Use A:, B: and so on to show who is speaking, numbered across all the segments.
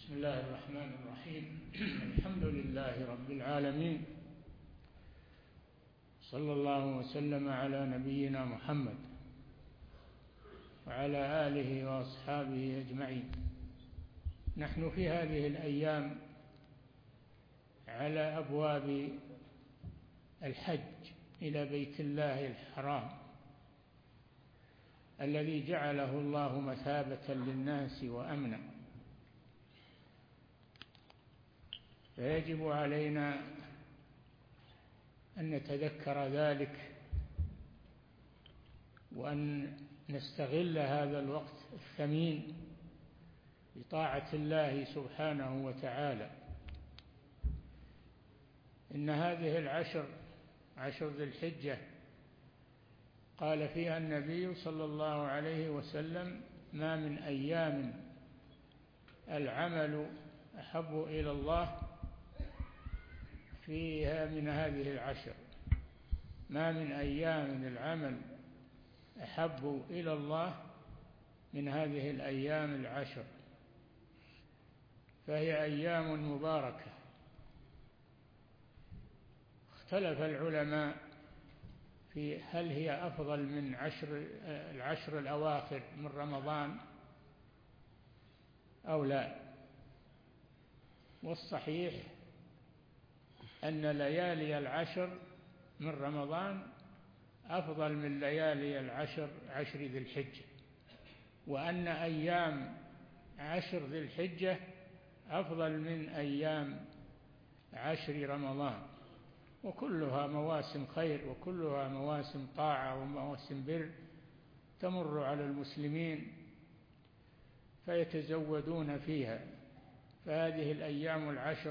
A: بسم الله الرحمن الرحيم. الحمد لله رب العالمين، صلى الله وسلم على نبينا محمد وعلى آله وأصحابه أجمعين. نحن في هذه الأيام على أبواب الحج إلى بيت الله الحرام الذي جعله الله مثابة للناس وأمنا، فيجب علينا أن نتذكر ذلك وأن نستغل هذا الوقت الثمين بطاعة الله سبحانه وتعالى. إن هذه عشر ذي الحجة قال فيها النبي صلى الله عليه وسلم: ما من أيام العمل أحب إلى الله فيها من هذه العشر. ما من أيام العمل أحب إلى الله من هذه الأيام العشر، فهي أيام مباركة. اختلف العلماء في هل هي أفضل من العشر الأواخر من رمضان أو لا، والصحيح أن ليالي العشر من رمضان أفضل من ليالي عشر ذي الحجة، وأن أيام عشر ذي الحجة أفضل من أيام عشر رمضان، وكلها مواسم خير وكلها مواسم طاعة ومواسم بر تمر على المسلمين فيتزودون فيها. فهذه الأيام العشر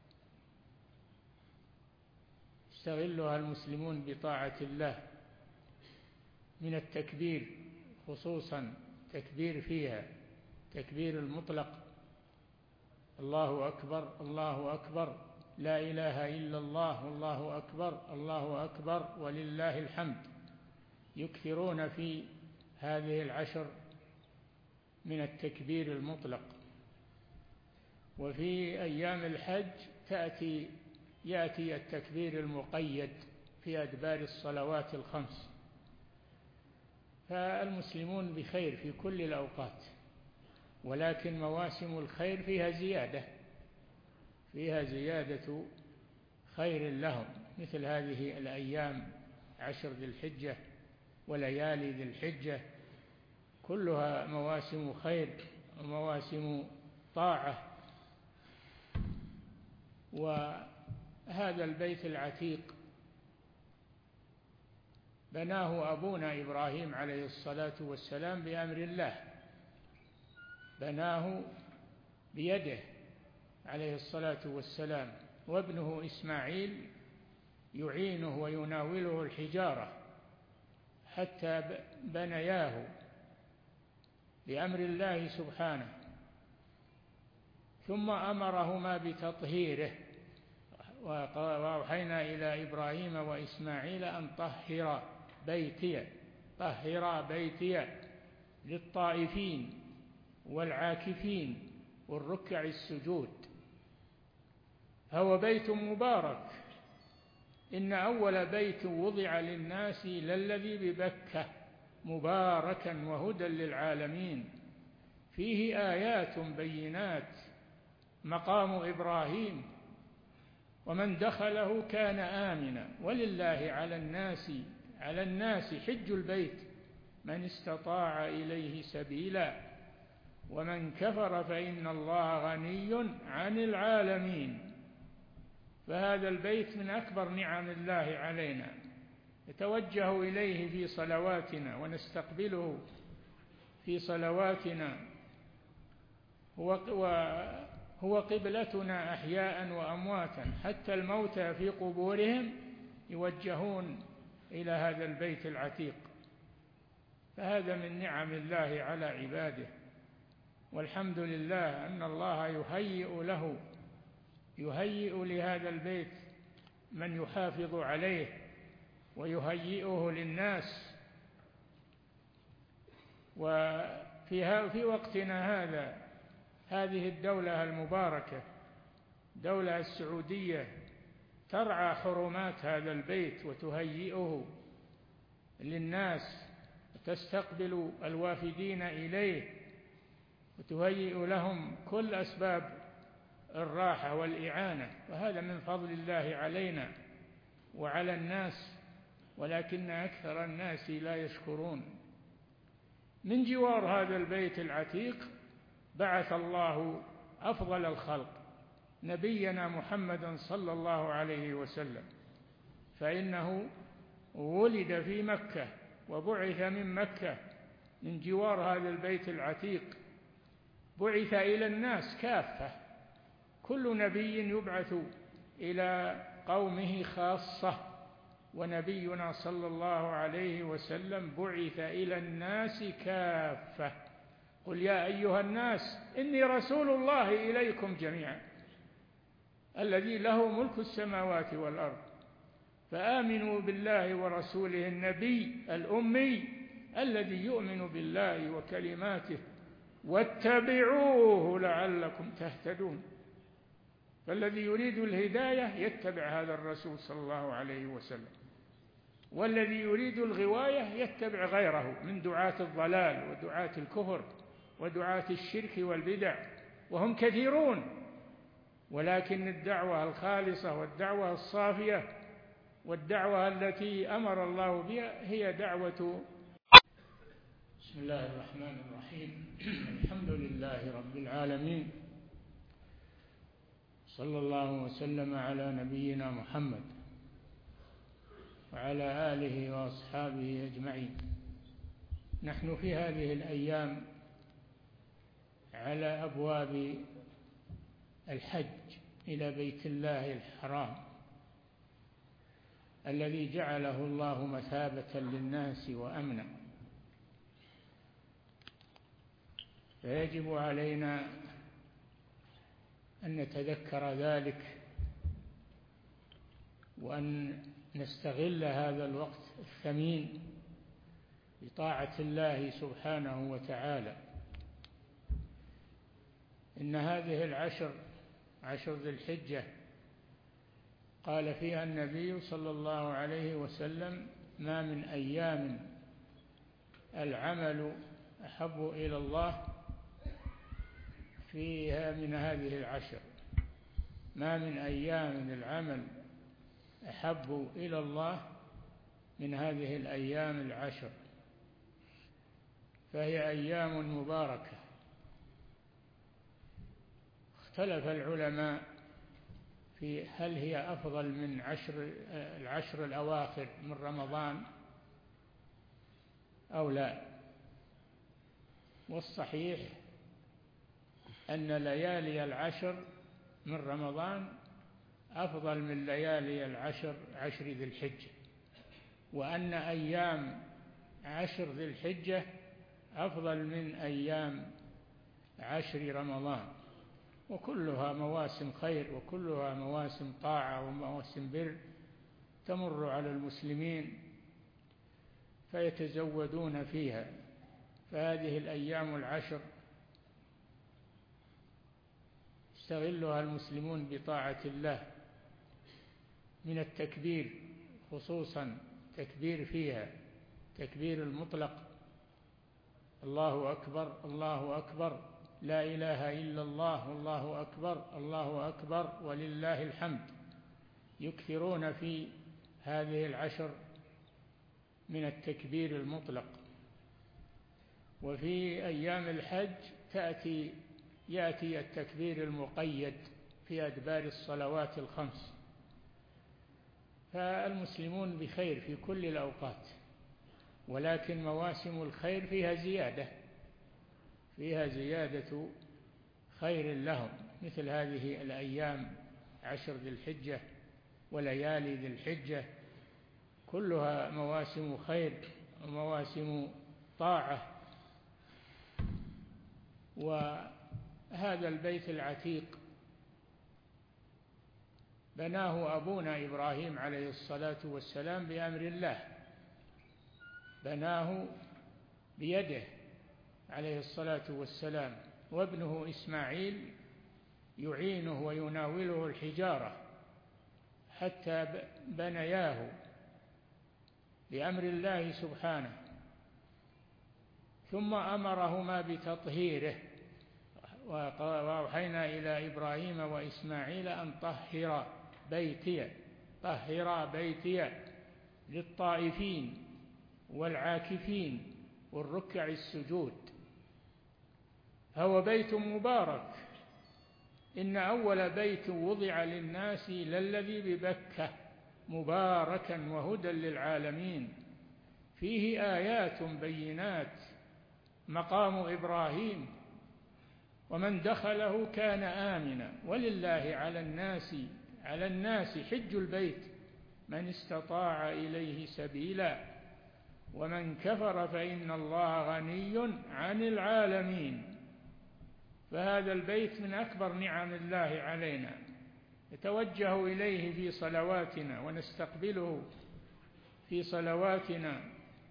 A: يستغلها المسلمون بطاعة الله، من التكبير خصوصا تكبير فيها، تكبير المطلق: الله أكبر الله أكبر، لا إله إلا الله، الله أكبر الله أكبر ولله الحمد. يكثرون في هذه العشر من التكبير المطلق. وفي أيام الحج يأتي التكبير المقيد في أدبار الصلوات الخمس. فالمسلمون بخير في كل الأوقات، ولكن مواسم الخير فيها زيادة خير لهم، مثل هذه الأيام عشر ذي الحجة وليالي ذي الحجة، كلها مواسم خير ومواسم طاعة. وهذا البيت العتيق بناه أبونا إبراهيم عليه الصلاة والسلام بأمر الله، بناه بيده عليه الصلاة والسلام، وابنه إسماعيل يعينه ويناوله الحجارة حتى بنياه بأمر الله سبحانه، ثم أمرهما بتطهيره. وأوحينا إلى إبراهيم وإسماعيل أن طهر بيتي للطائفين والعاكفين والركع السجود. هو بيت مبارك، إن أول بيت وضع للناس للذي ببكة مباركا وهدى للعالمين، فيه آيات بينات مقام إبراهيم، ومن دخله كان آمنا. ولله على الناس حج البيت من استطاع إليه سبيلا، ومن كفر فإن الله غني عن العالمين. فهذا البيت من أكبر نعم الله علينا، نتوجه إليه في صلواتنا ونستقبله في صلواتنا، هو قبلتنا أحياء وأمواتا، حتى الموتى في قبورهم يوجهون إلى هذا البيت العتيق. فهذا من نعم الله على عباده، والحمد لله أن الله يهيئ لهذا البيت من يحافظ عليه ويهيئه للناس. وفي وقتنا هذا هذه الدولة المباركة دولة السعودية ترعى حرمات هذا البيت وتهيئه للناس وتستقبل الوافدين إليه وتهيئ لهم كل أسباب الراحة والإعانة، وهذا من فضل الله علينا وعلى الناس، ولكن أكثر الناس لا يشكرون. من جوار هذا البيت العتيق بعث الله أفضل الخلق نبينا محمدا صلى الله عليه وسلم، فإنه ولد في مكة وبعث من مكة من جوار هذا البيت العتيق، بعث إلى الناس كافة. كل نبي يبعث إلى قومه خاصة، ونبينا صلى الله عليه وسلم بعث إلى الناس كافة. قل يا أيها الناس إني رسول الله إليكم جميعا الذي له ملك السماوات والأرض، فآمنوا بالله ورسوله النبي الأمي الذي يؤمن بالله وكلماته واتبعوه لعلكم تهتدون. فالذي يريد الهداية يتبع هذا الرسول صلى الله عليه وسلم، والذي يريد الغواية يتبع غيره من دعاة الضلال ودعاة الكفر ودعاة الشرك والبدع، وهم كثيرون، ولكن الدعوة الخالصة والدعوة الصافية والدعوة التي أمر الله بها هي دعوة. بسم الله الرحمن الرحيم. الحمد لله رب العالمين، صلى الله وسلم على نبينا محمد وعلى آله وأصحابه أجمعين. نحن في هذه الأيام على أبواب الحج إلى بيت الله الحرام الذي جعله الله مثابة للناس وأمنا، فيجب علينا أن نتذكر ذلك وأن نستغل هذا الوقت الثمين بطاعة الله سبحانه وتعالى. إن هذه العشر، عشر ذي الحجة، قال فيها النبي صلى الله عليه وسلم: ما من أيام العمل أحب إلى الله فيها من هذه العشر. ما من أيام العمل أحب إلى الله من هذه الأيام العشر، فهي أيام مباركة. اختلف العلماء في هل هي أفضل من العشر الأواخر من رمضان أو لا، والصحيح أن ليالي العشر من رمضان أفضل من ليالي عشر ذي الحجة، وأن أيام عشر ذي الحجة أفضل من أيام عشر رمضان، وكلها مواسم خير وكلها مواسم طاعة ومواسم بر تمر على المسلمين فيتزودون فيها. فهذه الأيام العشر يستغلها المسلمون بطاعة الله، من التكبير، خصوصا تكبير فيها، تكبير المطلق: الله أكبر الله أكبر، لا إله إلا الله، الله أكبر الله أكبر ولله الحمد. يكثرون في هذه العشر من التكبير المطلق. وفي أيام الحج يأتي التكبير المقيد في أدبار الصلوات الخمس. فالمسلمون بخير في كل الأوقات، ولكن مواسم الخير فيها زيادة خير لهم، مثل هذه الأيام عشر ذي الحجة وليالي ذي الحجة، كلها مواسم خير ومواسم طاعة. وهذا البيت العتيق بناه أبونا إبراهيم عليه الصلاة والسلام بأمر الله، بناه بيده عليه الصلاة والسلام، وابنه إسماعيل يعينه ويناوله الحجارة حتى بنياه بأمر الله سبحانه، ثم أمرهما بتطهيره، وأوحينا إلى إبراهيم وإسماعيل أن طهرا بيتي للطائفين والعاكفين والركع السجود. هو بيت مبارك، إن أول بيت وضع للناس للذي ببكة مباركا وهدى للعالمين، فيه آيات بينات مقام إبراهيم، ومن دخله كان آمنا. ولله على الناس حج البيت من استطاع إليه سبيلا، ومن كفر فإن الله غني عن العالمين. فهذا البيت من أكبر نعم الله علينا، نتوجه إليه في صلواتنا ونستقبله في صلواتنا،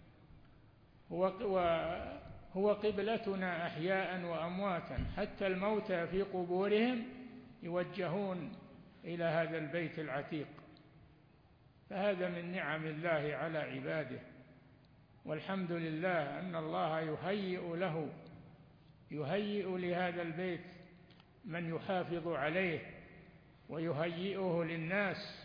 A: هو قبلتنا أحياء وأمواتا، حتى الموتى في قبورهم يوجهون إلى هذا البيت العتيق. فهذا من نعم الله على عباده، والحمد لله أن الله يهيئ لهذا البيت من يحافظ عليه ويهيئه للناس.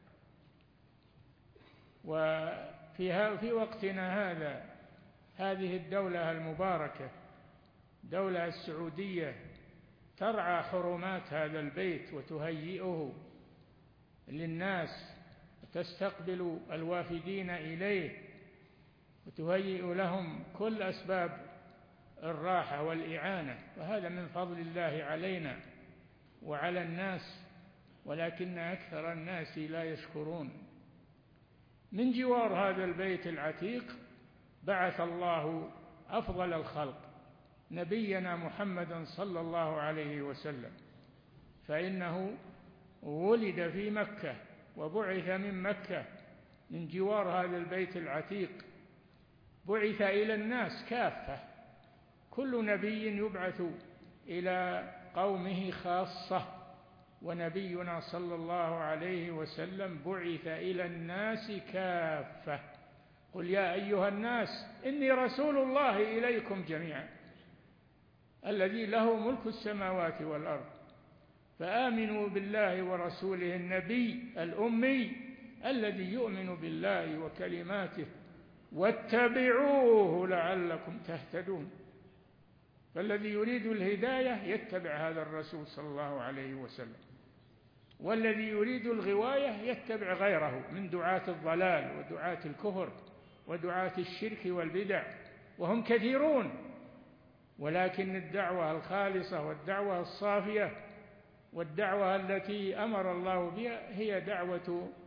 A: وفي وقتنا هذا هذه الدولة المباركة دولة السعودية ترعى حرمات هذا البيت وتهيئه للناس، وتستقبل الوافدين إليه وتهيئ لهم كل أسباب الراحة والإعانة، وهذا من فضل الله علينا وعلى الناس، ولكن أكثر الناس لا يشكرون. من جوار هذا البيت العتيق بعث الله أفضل الخلق نبينا محمدا صلى الله عليه وسلم، فإنه ولد في مكة وبعث من مكة من جوار هذا البيت العتيق، بعث إلى الناس كافة. كل نبي يبعث إلى قومه خاصة، ونبينا صلى الله عليه وسلم بعث إلى الناس كافة. قل يا أيها الناس إني رسول الله إليكم جميعا الذي له ملك السماوات والأرض، فآمنوا بالله ورسوله النبي الأمي الذي يؤمن بالله وكلماته واتبعوه لعلكم تهتدون. فالذي يريد الهداية يتبع هذا الرسول صلى الله عليه وسلم، والذي يريد الغواية يتبع غيره من دعاة الضلال ودعاة الكفر ودعاة الشرك والبدع، وهم كثيرون. ولكن الدعوة الخالصة والدعوة الصافية والدعوة التي أمر الله بها هي دعوة